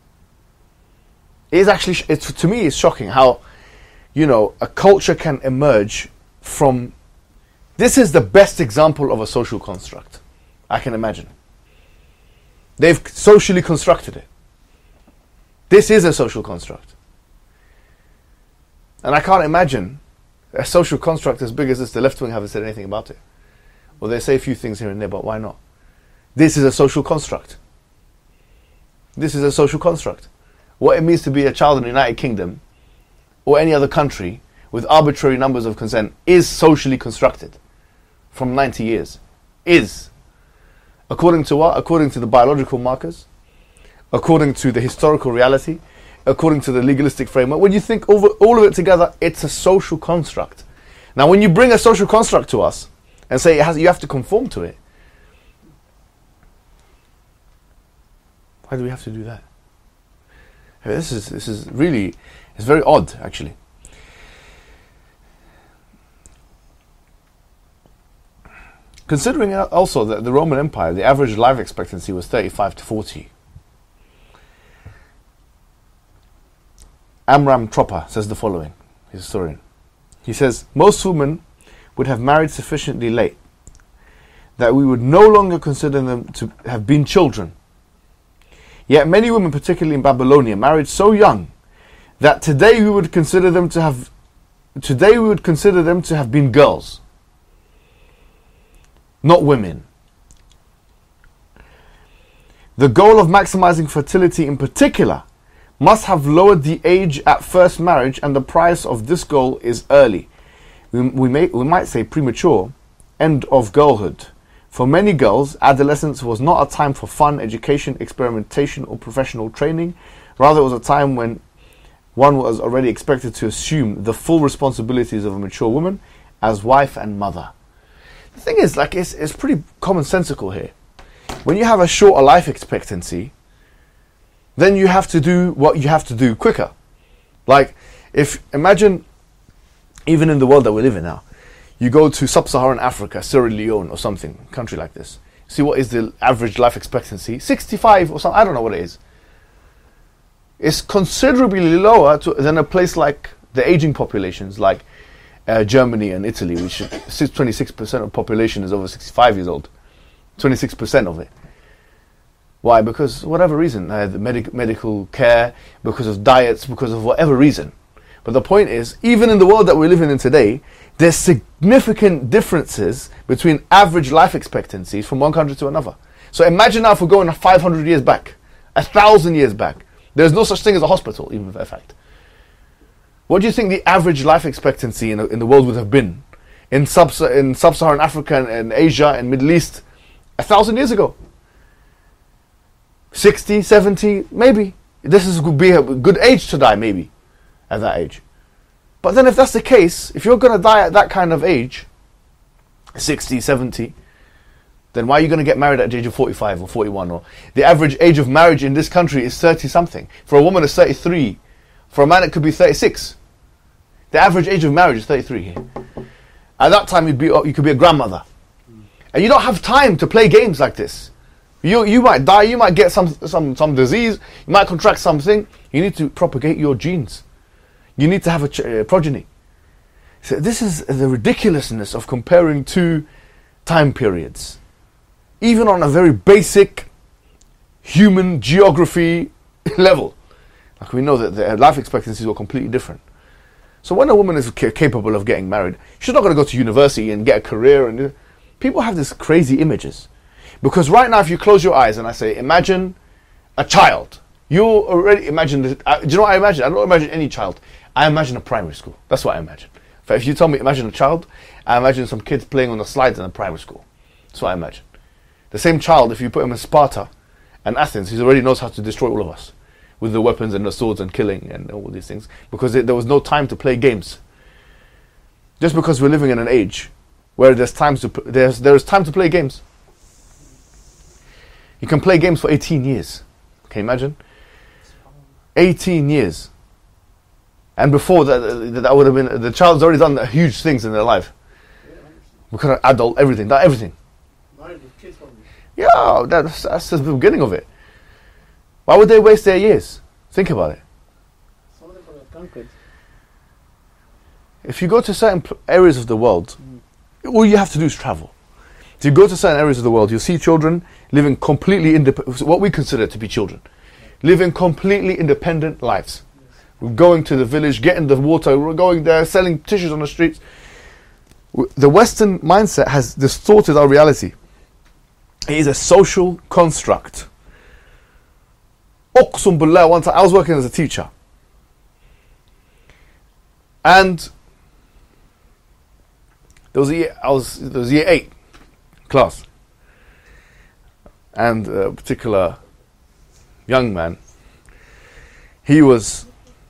It is actually, sh- it's, to me, it's shocking how, you know, a culture can emerge from. This is the best example of a social construct I can imagine. They've socially constructed it. This is a social construct. And I can't imagine a social construct as big as this. The left wing haven't said anything about it. Well, they say a few things here and there, but why not? This is a social construct. This is a social construct. What it means to be a child in the United Kingdom or any other country with arbitrary numbers of consent is socially constructed from ninety years. Is. According to what? According to the biological markers, according to the historical reality, according to the legalistic framework. When you think over all of it together, it's a social construct. Now, when you bring a social construct to us and say it has, you have to conform to it, why do we have to do that? I mean, this is this is really, it's very odd, actually. Considering also that the Roman Empire, the average life expectancy was thirty-five to forty. Amram Tropper says the following, his historian. He says, most women would have married sufficiently late that we would no longer consider them to have been children. Yet many women, particularly in Babylonia, married so young that today we would consider them to have today we would consider them to have been girls, not women. The goal of maximizing fertility in particular must have lowered the age at first marriage, and the price of this goal is early. We, we, may, we might say premature, end of girlhood. For many girls, adolescence was not a time for fun, education, experimentation, or professional training. Rather, it was a time when one was already expected to assume the full responsibilities of a mature woman as wife and mother. The thing is, like, it's, it's pretty commonsensical here. When you have a shorter life expectancy, then you have to do what you have to do quicker. Like, if, imagine, even in the world that we live in now, You go to sub-Saharan Africa, Sierra Leone or something, country like this. See what is the average life expectancy? sixty-five or something, I don't know what it is. It's considerably lower to, than a place like the aging populations, like uh, Germany and Italy, which twenty-six percent of the population is over sixty-five years old. twenty-six percent of it. Why? Because whatever reason, uh, the medic- medical care, because of diets, because of whatever reason. But the point is, even in the world that we're living in today, there's significant differences between average life expectancies from one country to another. So imagine now if we're going five hundred years back, a thousand years back. There's no such thing as a hospital, even in fact. What do you think the average life expectancy in the, in the world would have been in, sub, in sub-Saharan Africa and, and Asia and Middle East a thousand years ago? sixty, seventy, maybe. This is, could be a good age to die, maybe, at that age. But then if that's the case, if you're going to die at that kind of age, sixty, seventy, then why are you going to get married at the age of forty-five or forty-one? Or the average age of marriage in this country is thirty-something. For a woman, it's thirty-three. For a man, it could be thirty-six. The average age of marriage is thirty-three here. At that time, you'd be, you could be a grandmother. And you don't have time to play games like this. You you might die, you might get some, some, some disease, you might contract something. You need to propagate your genes. You need to have a ch- uh, progeny. So this is the ridiculousness of comparing two time periods. Even on a very basic human geography level. Like we know that their life expectancies were completely different. So when a woman is ca- capable of getting married, she's not going to go to university and get a career. And people have these crazy images. Because right now, if you close your eyes and I say, imagine a child. You already imagine, the, uh, do you know what I imagine? I don't imagine any child. I imagine a primary school. That's what I imagine. If you tell me, imagine a child, I imagine some kids playing on the slides in a primary school. That's what I imagine. The same child, if you put him in Sparta and Athens, he already knows how to destroy all of us with the weapons and the swords and killing and all these things, because it, there was no time to play games. Just because we're living in an age where there's times to there's there's time to play games. You can play games for eighteen years. Can you imagine? eighteen years. And before that, uh, that would have been, the child's already done huge things in their life. Because of adult, everything, done everything. Yeah, that's, that's just the beginning of it. Why would they waste their years? Think about it. If you go to certain pl- areas of the world, mm. all you have to do is travel. If you go to certain areas of the world, you'll see children living completely independent, what we consider to be children, living completely independent lives. We're going to the village, getting the water, we're going there, selling tissues on the streets. The Western mindset has distorted our reality. It is a social construct. Uqsum billah, one time I was working as a teacher. And there was a year, I was there was year eight class. And a particular young man, he was,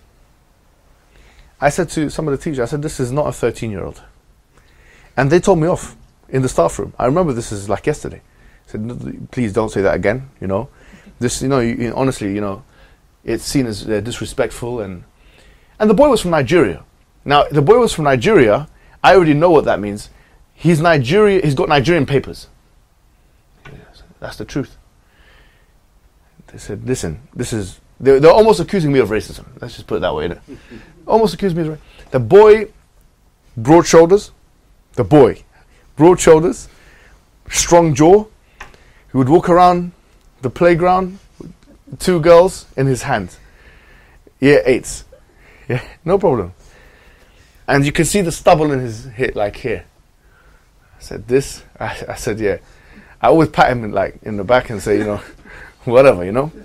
I said to some of the teachers, I said, this is not a thirteen year old. And they told me off in the staff room. I remember this is like yesterday. I said, please don't say that again, you know. This, you know, you, you, honestly, you know, it's seen as uh, disrespectful. And and the boy was from Nigeria. Now, the boy was from Nigeria. I already know what that means. He's Nigeria. He's got Nigerian papers. That's the truth. They said, listen, this is... They're, they're almost accusing me of racism. Let's just put it that way. Innit? Almost accused me of racism. The boy, broad shoulders. The boy, broad shoulders, strong jaw. He would walk around the playground with two girls in his hand. Year eights. Yeah, no problem. And you can see the stubble in his hip, like here. I said, this? I, I said, yeah. I always pat him in, like in the back and say, you know, whatever, you know.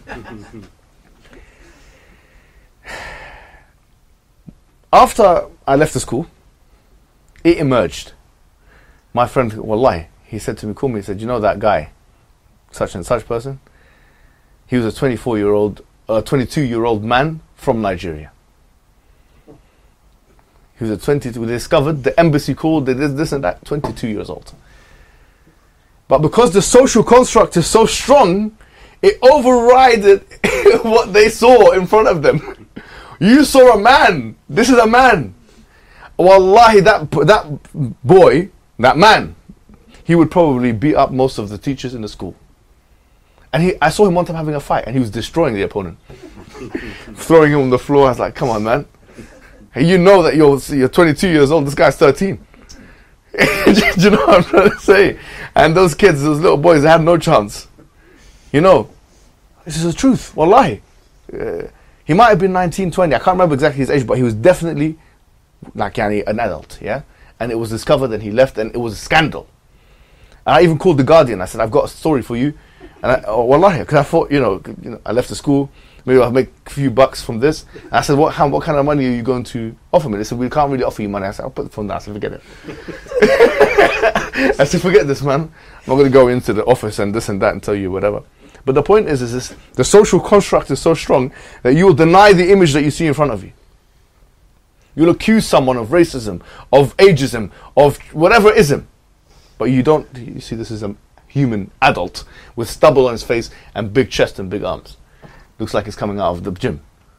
After I left the school, it emerged. My friend, wallahi, he said to me, call me, he said, you know that guy, such and such person? He was a twenty-four year old, uh, twenty-two year old man from Nigeria. He was a twenty-two, we discovered, the embassy called, they did this and that, twenty-two years old. But because the social construct is so strong, it overrided what they saw in front of them. You saw a man. This is a man. Wallahi, that that boy, that man, he would probably beat up most of the teachers in the school. And he, I saw him one time having a fight, and he was destroying the opponent, throwing him on the floor. I was like, "Come on, man! Hey, you know that you're you're twenty-two years old. This guy's thirteen." Do you know what I'm trying to say? And those kids, those little boys, they had no chance. You know, this is the truth. Wallahi, uh, he might have been nineteen, twenty. I can't remember exactly his age, but he was definitely like yani, an adult. Yeah, and it was discovered, and he left, and it was a scandal. And I even called the Guardian. I said, "I've got a story for you." And I, oh, wallahi, because I thought, you know, you know, I left the school, maybe I'll make a few bucks from this. And I said, what, how, what kind of money are you going to offer me? They said, we can't really offer you money. I said, I'll put the phone down. I said, forget it. I said, forget this, man. I'm not going to go into the office and this and that and tell you whatever. But the point is, is this, the social construct is so strong that you will deny the image that you see in front of you. You'll accuse someone of racism, of ageism, of whatever ism. But you don't, you see this is a human adult with stubble on his face and big chest and big arms. Looks like he's coming out of the gym.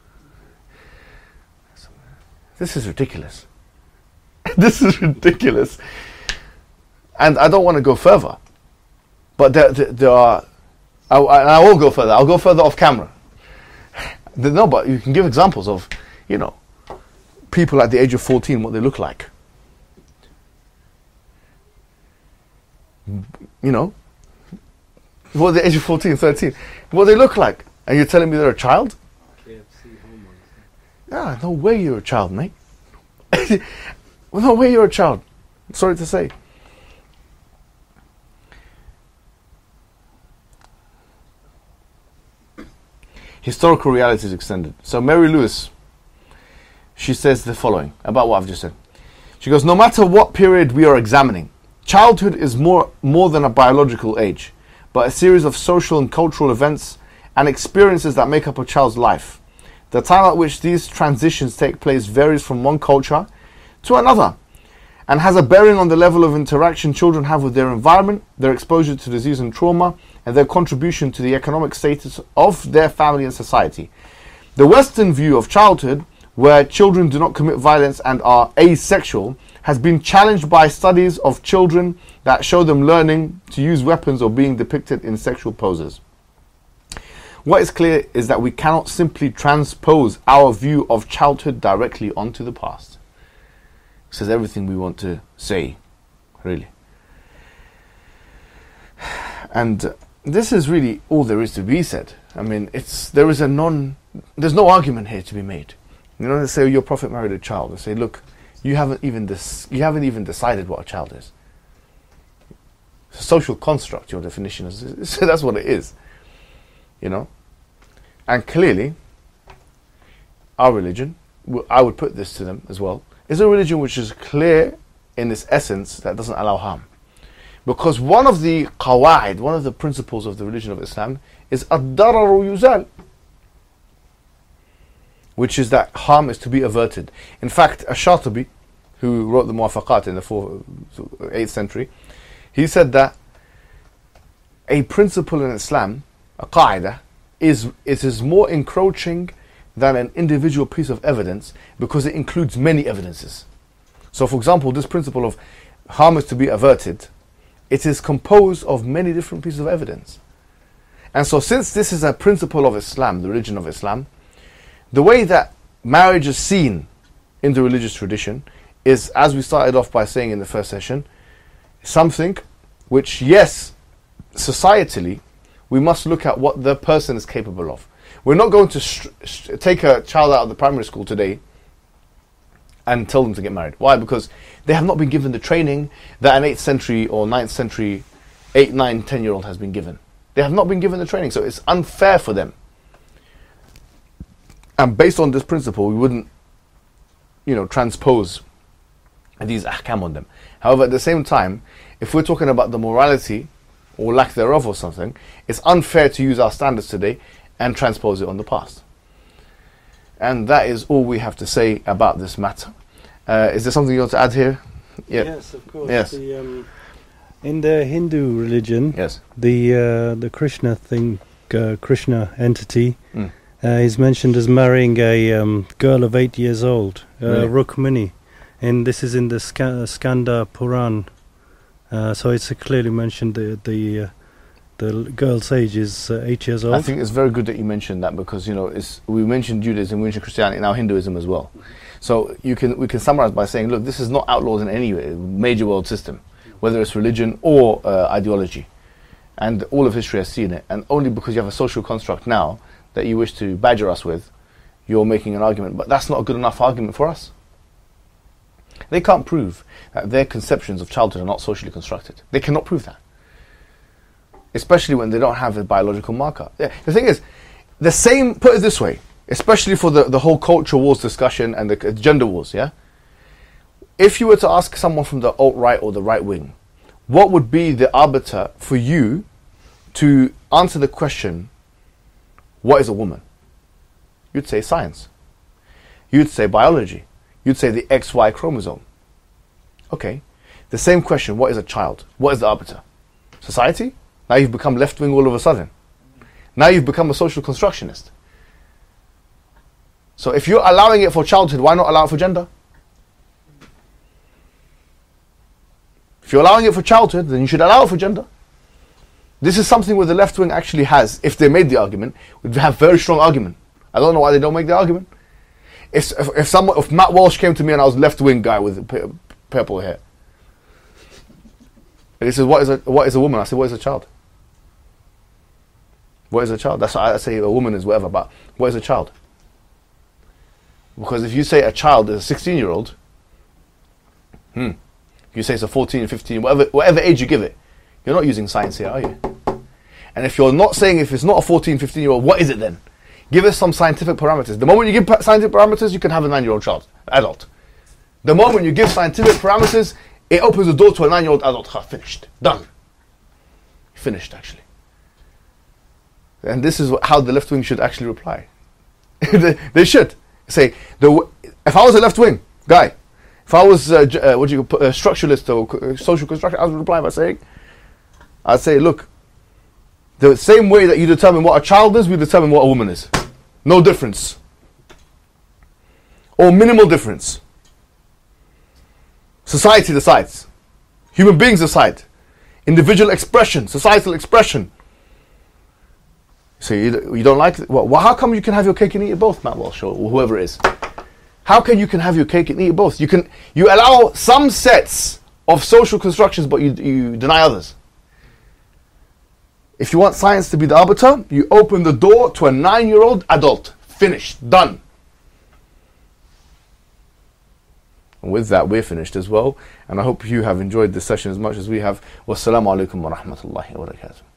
This is ridiculous. This is ridiculous. And I don't want to go further. But there, there, there are, I, I will go further. I'll go further off camera. No, but you can give examples of, you know, people at the age of fourteen, what they look like. You know, what the age of fourteen, thirteen, what they look like. And you're telling me they're a child? K F C hormones. Yeah, no way you're a child, mate. No way you're a child. Sorry to say. Historical reality is extended. So Mary Lewis, she says the following about what I've just said. She goes, no matter what period we are examining, childhood is more, more than a biological age, but a series of social and cultural events and experiences that make up a child's life. The time at which these transitions take place varies from one culture to another and has a bearing on the level of interaction children have with their environment, their exposure to disease and trauma, and their contribution to the economic status of their family and society. The Western view of childhood, where children do not commit violence and are asexual, has been challenged by studies of children that show them learning to use weapons or being depicted in sexual poses. What is clear is that we cannot simply transpose our view of childhood directly onto the past. It says everything we want to say, really. And uh, this is really all there is to be said. I mean, it's there is a non, there's no argument here to be made. You know, they say, oh, your prophet married a child. They say, look, you haven't even dis- you haven't even decided what a child is. It's a social construct, your definition is. So that's what it is. You know? And clearly, our religion, I would put this to them as well, is a religion which is clear in its essence that doesn't allow harm. Because one of the qawa'id, one of the principles of the religion of Islam is ad-dararu yuzal, which is that harm is to be averted. In fact, Ash-Shatibi, who wrote the Muwafaqat in the fourth, eighth century, he said that a principle in Islam, a qa'idah, is it is more encroaching than an individual piece of evidence because it includes many evidences. So, for example, this principle of harm is to be averted, it is composed of many different pieces of evidence. And so, since this is a principle of Islam, the religion of Islam, the way that marriage is seen in the religious tradition is, as we started off by saying in the first session, something which, yes, societally, we must look at what the person is capable of. We're not going to sh- sh- take a child out of the primary school today and tell them to get married. Why? Because they have not been given the training that an eighth century or ninth century eight, nine, ten year old has been given. They have not been given the training, so it's unfair for them. And based on this principle, we wouldn't, you know, transpose these ahkam on them. However, at the same time, if we're talking about the morality or lack thereof or something, it's unfair to use our standards today and transpose it on the past. And that is all we have to say about this matter. Uh, is there something you want to add here? Yeah. Yes, of course. Yes. The, um, in the Hindu religion, yes, the uh, the Krishna thing, uh, Krishna entity, mm. uh, is mentioned as marrying a um, girl of eight years old, uh, Really? Rukmini, and this is in the Ska- Skanda Puran. Uh, so it's uh, clearly mentioned the the uh, the l- girl's age is uh, eight years old. I think it's very good that you mentioned that, because you know it's, we mentioned Judaism, we mentioned Christianity, now Hinduism as well. So you can we can summarize by saying, look, this is not outlawed in any way, major world system, whether it's religion or uh, ideology, and all of history has seen it. And only because you have a social construct now that you wish to badger us with, you're making an argument. But that's not a good enough argument for us. They can't prove that their conceptions of childhood are not socially constructed. They cannot prove that, especially when they don't have a biological marker. Yeah, the thing is, the same, put it this way, especially for the, the whole culture wars discussion and the uh, gender wars, yeah? If you were to ask someone from the alt-right or the right wing, what would be the arbiter for you to answer the question, what is a woman? You'd say science. You'd say biology. You'd say the X Y chromosome. Okay. The same question, what is a child? What is the arbiter? Society? Now you've become left-wing all of a sudden. Now you've become a social constructionist. So if you're allowing it for childhood, why not allow it for gender? If you're allowing it for childhood, then you should allow it for gender. This is something where the left wing actually has, if they made the argument, would have very strong argument. I don't know why they don't make the argument. If if, if someone, if Matt Walsh came to me and I was a left wing guy with p- purple hair, and he says, "What is a what is a woman?" I say, "What is a child?" What is a child? That's why I say a woman is whatever, but what is a child? Because if you say a child is a sixteen-year-old, hmm, you say it's a fourteen, fifteen, whatever, whatever age you give it, you're not using science here, are you? And if you're not saying if it's not a fourteen, fifteen-year-old, what is it then? Give us some scientific parameters. The moment you give pa- scientific parameters, you can have a nine-year-old child, adult. The moment you give scientific parameters, it opens the door to a nine-year-old adult. Ha, finished. Done. Finished, actually. And this is how the left wing should actually reply. they, they should say, the w- if I was a left wing guy, if I was uh, j- uh, what do you put, a structuralist or co- social construction, I would reply by saying, I'd say, look, the same way that you determine what a child is, we determine what a woman is. No difference. Or minimal difference. Society decides. Human beings decide. Individual expression, societal expression. So you, you don't like it? Well, how come you can have your cake and eat it both, Matt Walsh, or whoever it is? How can you can have your cake and eat it both? You can you allow some sets of social constructions, but you you deny others. If you want science to be the arbiter, you open the door to a nine-year-old adult. Finished. Done. And with that, we're finished as well. And I hope you have enjoyed this session as much as we have. Wassalamu alaikum wa rahmatullahi wa barakatuh.